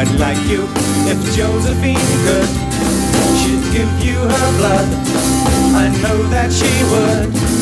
quite like you. If Josephine could, she'd give you her blood. I know that she would.